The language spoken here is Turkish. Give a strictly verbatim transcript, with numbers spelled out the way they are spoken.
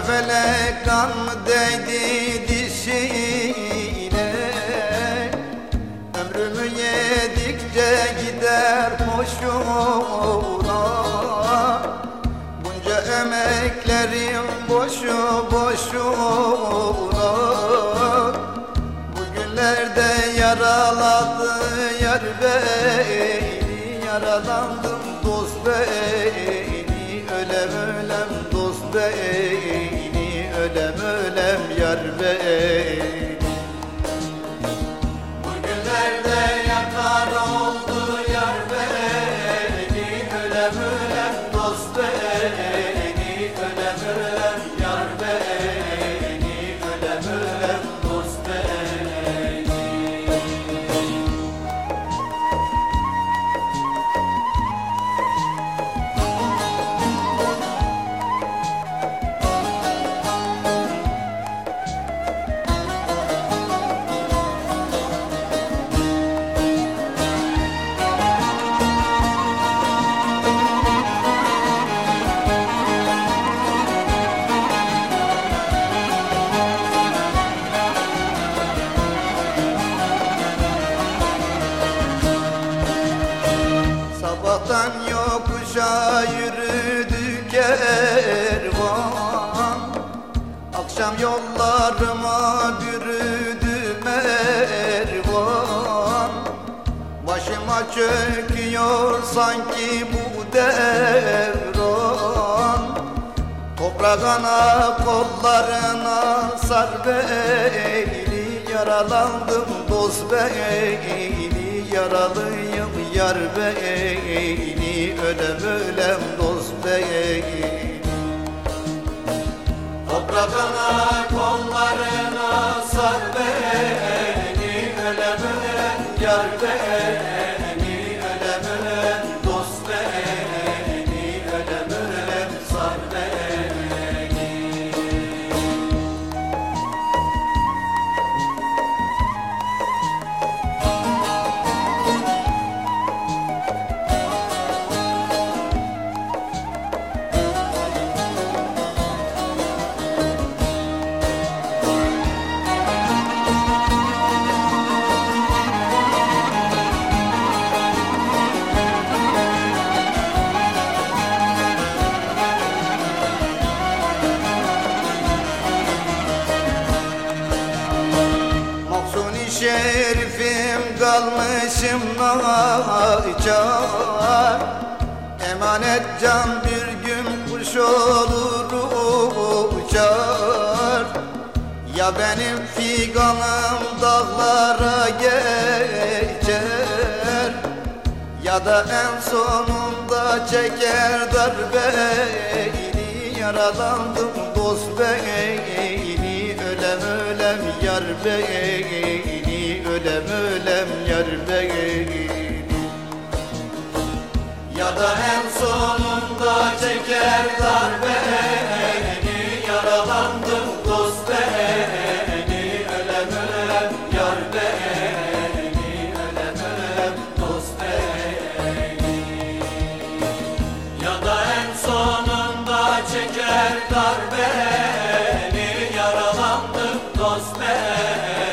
felek kan mı değdi dişine? Ömrümü yedikçe gider hoşuna. Bunca emeklerim boşu boşuna. Bugünlerde yaraladı yar beni, yaralandım dost beni, ölem ölem dost beni, ölem ölem yar beni. Bugünlerde yakar oldu yar beni, ölem ölem dost beni, ölem ölem yar beni, ölem ölem dost beni. Sabahtan yokuşa yürüdü kervan, akşam yollarıma bürüdü mervan. Başıma çöküyor sanki bu devran. Toprağına kollarına sar beni, yaralandım dost beni, yaralıyım yar beni, ölem ölem dost beni. Toprağına kollarına sar beni, ölem ölem yar beni, ölem ölem dost beni, ölem ölem sar beni. Şerifim kalmışım naçar, emanet can bir gün kuş olur uçar. Ya benim figanım dağlara geçer, ya da en sonunda çeker darbeni, yaralandım dost beni, ölem ölem yar beni, ölem ölem yar beni. Ya da en sonunda çeker darbeni, yaralandım dost beni, ölem ölem yar beni, ölem ölem dost beni. Ya da en sonunda çeker darbeni, yaralandım dost beni.